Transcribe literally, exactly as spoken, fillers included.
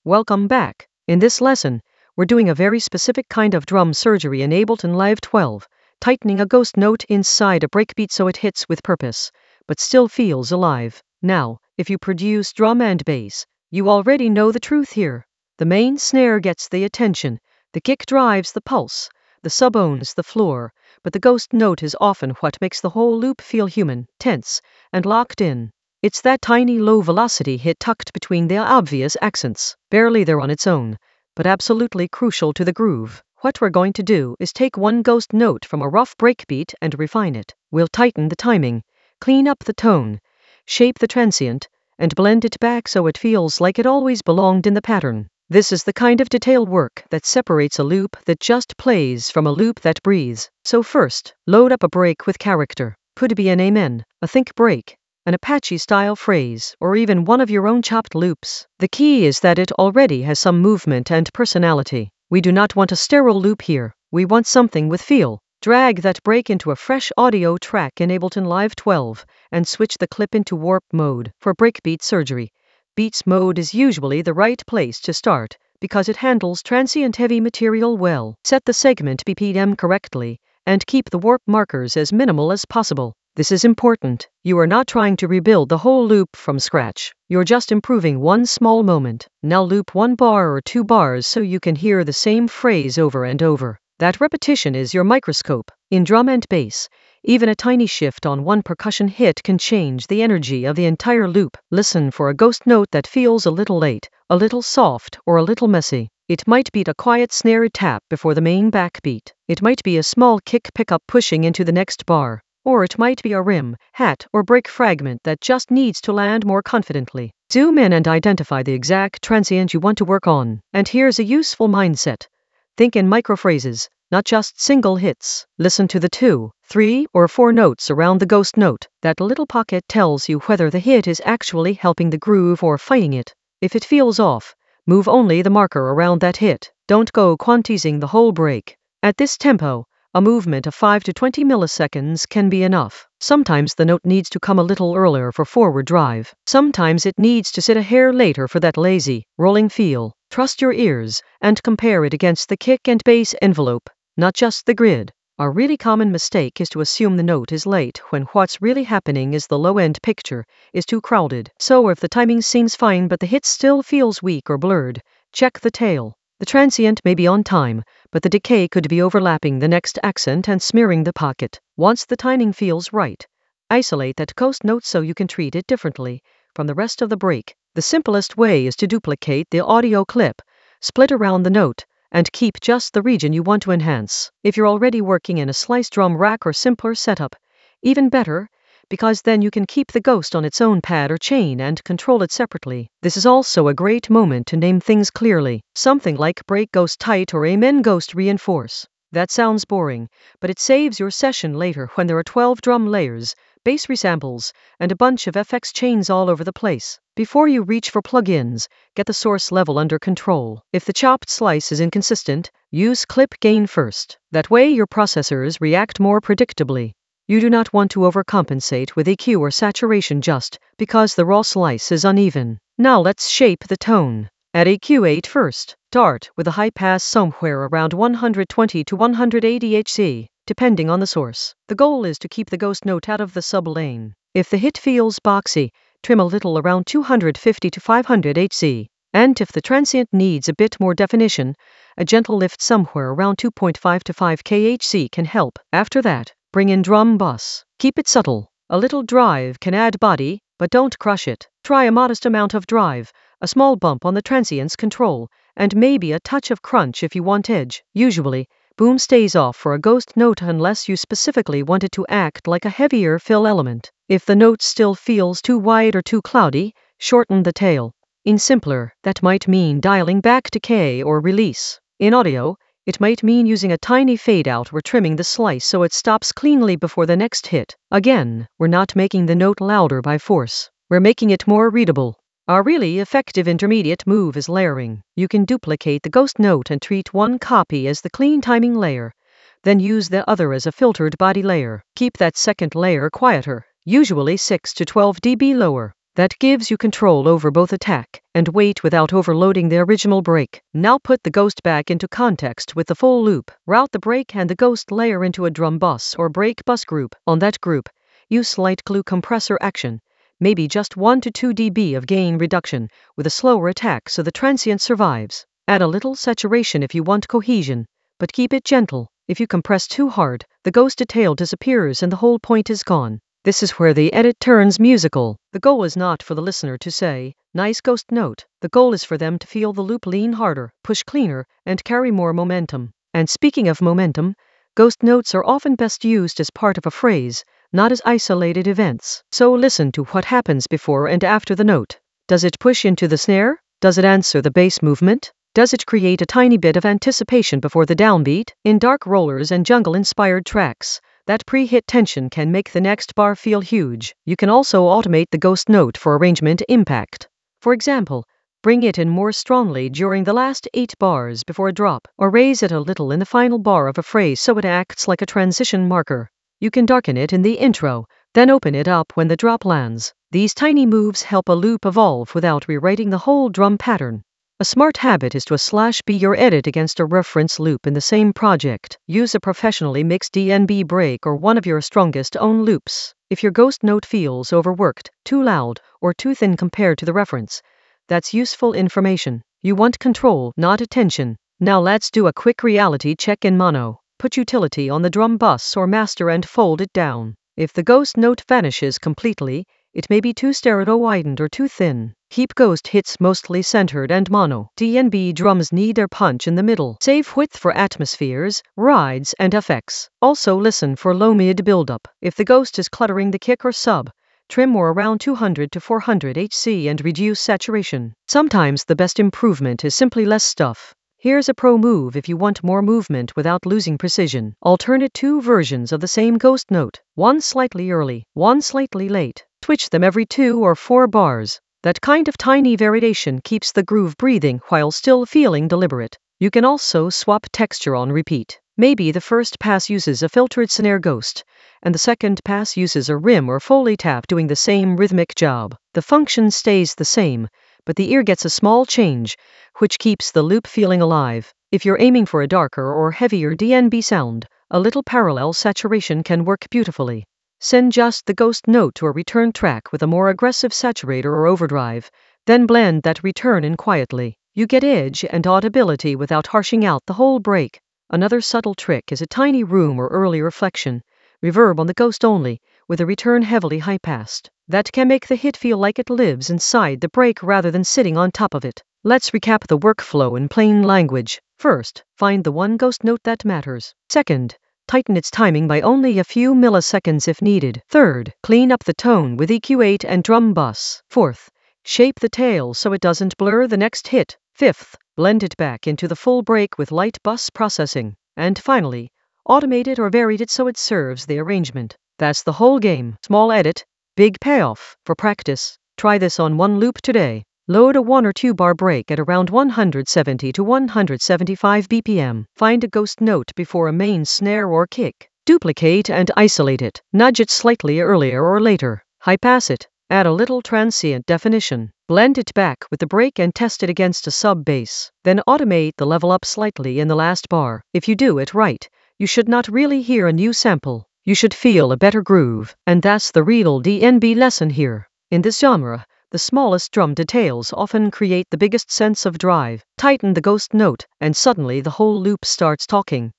Welcome back. In this lesson, we're doing a very specific kind of drum surgery in Ableton Live twelve, tightening a ghost note inside a breakbeat so it hits with purpose, but still feels alive. Now, if you produce drum and bass, you already know the truth here. The main snare gets the attention, the kick drives the pulse, the sub owns the floor, but the ghost note is often what makes the whole loop feel human, tense, and locked in. It's that tiny low-velocity hit tucked between the obvious accents, barely there on its own, but absolutely crucial to the groove. What we're going to do is take one ghost note from a rough breakbeat and refine it. We'll tighten the timing, clean up the tone, shape the transient, and blend it back so it feels like it always belonged in the pattern. This is the kind of detailed work that separates a loop that just plays from a loop that breathes. So first, load up a break with character. Could be an amen, a think break, an Apache-style phrase, or even one of your own chopped loops. The key is that it already has some movement and personality. We do not want a sterile loop here. We want something with feel. Drag that break into a fresh audio track in Ableton Live twelve, and switch the clip into warp mode. For breakbeat surgery, beats mode is usually the right place to start, because it handles transient heavy material well. Set the segment B P M correctly, and keep the warp markers as minimal as possible. This is important. You are not trying to rebuild the whole loop from scratch. You're just improving one small moment. Now loop one bar or two bars so you can hear the same phrase over and over. That repetition is your microscope. In drum and bass, even a tiny shift on one percussion hit can change the energy of the entire loop. Listen for a ghost note that feels a little late, a little soft, or a little messy. It might be a quiet snare tap before the main backbeat. It might be a small kick pickup pushing into the next bar. Or it might be a rim, hat, or break fragment that just needs to land more confidently. Zoom in and identify the exact transient you want to work on. And here's a useful mindset. Think in microphrases, not just single hits. Listen to the two, three, or four notes around the ghost note. That little pocket tells you whether the hit is actually helping the groove or fighting it. If it feels off, move only the marker around that hit. Don't go quantizing the whole break. At this tempo, a movement of five to twenty milliseconds can be enough. Sometimes the note needs to come a little earlier for forward drive. Sometimes it needs to sit a hair later for that lazy, rolling feel. Trust your ears, and compare it against the kick and bass envelope, not just the grid. A really common mistake is to assume the note is late when what's really happening is the low-end picture is too crowded. So if the timing seems fine but the hit still feels weak or blurred, check the tail. The transient may be on time, but the decay could be overlapping the next accent and smearing the pocket. Once the timing feels right, isolate that ghost note so you can treat it differently from the rest of the break. The simplest way is to duplicate the audio clip, split around the note, and keep just the region you want to enhance. If you're already working in a slice drum rack or simpler setup, even better, because then you can keep the ghost on its own pad or chain and control it separately. This is also a great moment to name things clearly. Something like break ghost tight or amen ghost reinforce. That sounds boring, but it saves your session later when there are twelve drum layers, bass resamples, and a bunch of F X chains all over the place. Before you reach for plugins, get the source level under control. If the chopped slice is inconsistent, use clip gain first. That way your processors react more predictably. You do not want to overcompensate with E Q or saturation just because the raw slice is uneven. Now let's shape the tone. At E Q eight first, start with a high pass somewhere around one hundred twenty to one hundred eighty hertz, depending on the source. The goal is to keep the ghost note out of the sub lane. If the hit feels boxy, trim a little around two hundred fifty to five hundred hertz. And if the transient needs a bit more definition, a gentle lift somewhere around two point five to five kilohertz can help. After that, bring in drum bus. Keep it subtle. A little drive can add body, but don't crush it. Try a modest amount of drive, a small bump on the transient's control, and maybe a touch of crunch if you want edge. Usually, boom stays off for a ghost note unless you specifically want it to act like a heavier fill element. If the note still feels too wide or too cloudy, shorten the tail. In simpler, that might mean dialing back decay or release. In audio, it might mean using a tiny fade-out or trimming the slice so it stops cleanly before the next hit. Again, we're not making the note louder by force. We're making it more readable. A really effective intermediate move is layering. You can duplicate the ghost note and treat one copy as the clean timing layer, then use the other as a filtered body layer. Keep that second layer quieter, usually six to twelve decibels lower. That gives you control over both attack and weight without overloading the original break. Now put the ghost back into context with the full loop. Route the break and the ghost layer into a drum bus or break bus group. On that group, use slight glue compressor action, maybe just one to two decibels of gain reduction, with a slower attack so the transient survives. Add a little saturation if you want cohesion, but keep it gentle. If you compress too hard, the ghost detail disappears and the whole point is gone. This is where the edit turns musical. The goal is not for the listener to say, nice ghost note. The goal is for them to feel the loop lean harder, push cleaner, and carry more momentum. And speaking of momentum, ghost notes are often best used as part of a phrase, not as isolated events. So listen to what happens before and after the note. Does it push into the snare? Does it answer the bass movement? Does it create a tiny bit of anticipation before the downbeat? In dark rollers and jungle-inspired tracks, that pre-hit tension can make the next bar feel huge. You can also automate the ghost note for arrangement impact. For example, bring it in more strongly during the last eight bars before a drop, or raise it a little in the final bar of a phrase so it acts like a transition marker. You can darken it in the intro, then open it up when the drop lands. These tiny moves help a loop evolve without rewriting the whole drum pattern. A smart habit is to slash B your edit against a reference loop in the same project. Use a professionally mixed D N B break or one of your strongest own loops. If your ghost note feels overworked, too loud, or too thin compared to the reference, that's useful information. You want control, not attention. Now let's do a quick reality check in mono. Put utility on the drum bus or master and fold it down. If the ghost note vanishes completely, it may be too stereo-widened or too thin. Keep ghost hits mostly centered and mono. D N B drums need their punch in the middle. Save width for atmospheres, rides, and effects. Also listen for low-mid buildup. If the ghost is cluttering the kick or sub, trim more around two hundred to four hundred hertz and reduce saturation. Sometimes the best improvement is simply less stuff. Here's a pro move if you want more movement without losing precision. Alternate two versions of the same ghost note, one slightly early, one slightly late. Switch them every two or four bars. That kind of tiny variation keeps the groove breathing while still feeling deliberate. You can also swap texture on repeat. Maybe the first pass uses a filtered snare ghost, and the second pass uses a rim or Foley tap doing the same rhythmic job. The function stays the same, but the ear gets a small change, which keeps the loop feeling alive. If you're aiming for a darker or heavier D N B sound, a little parallel saturation can work beautifully. Send just the ghost note to a return track with a more aggressive saturator or overdrive, then blend that return in quietly. You get edge and audibility without harshing out the whole break. Another subtle trick is a tiny room or early reflection, reverb on the ghost only, with a return heavily high-passed. That can make the hit feel like it lives inside the break rather than sitting on top of it. Let's recap the workflow in plain language. First, find the one ghost note that matters. Second, tighten its timing by only a few milliseconds if needed. Third, clean up the tone with E Q eight and drum bus. Fourth, shape the tail so it doesn't blur the next hit. Fifth, blend it back into the full break with light bus processing. And finally, automate it or varied it so it serves the arrangement. That's the whole game. Small edit, big payoff. For practice, try this on one loop today. Load a one or two bar break at around one hundred seventy to one hundred seventy-five B P M. Find a ghost note before a main snare or kick. Duplicate and isolate it. Nudge it slightly earlier or later. High pass it. Add a little transient definition. Blend it back with the break and test it against a sub bass. Then automate the level up slightly in the last bar. If you do it right, you should not really hear a new sample. You should feel a better groove. And that's the real D N B lesson here. In this genre, the smallest drum details often create the biggest sense of drive. Tighten the ghost note, and suddenly the whole loop starts talking.